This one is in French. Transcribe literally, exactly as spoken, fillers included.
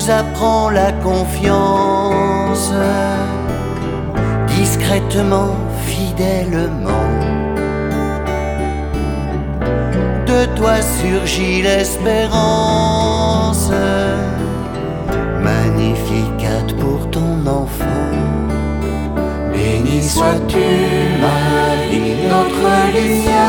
apprends la confiance, discrètement, fidèlement. De toi surgit l'espérance, Magnificat pour ton enfant. Béni sois-tu, Marie, notre lumière.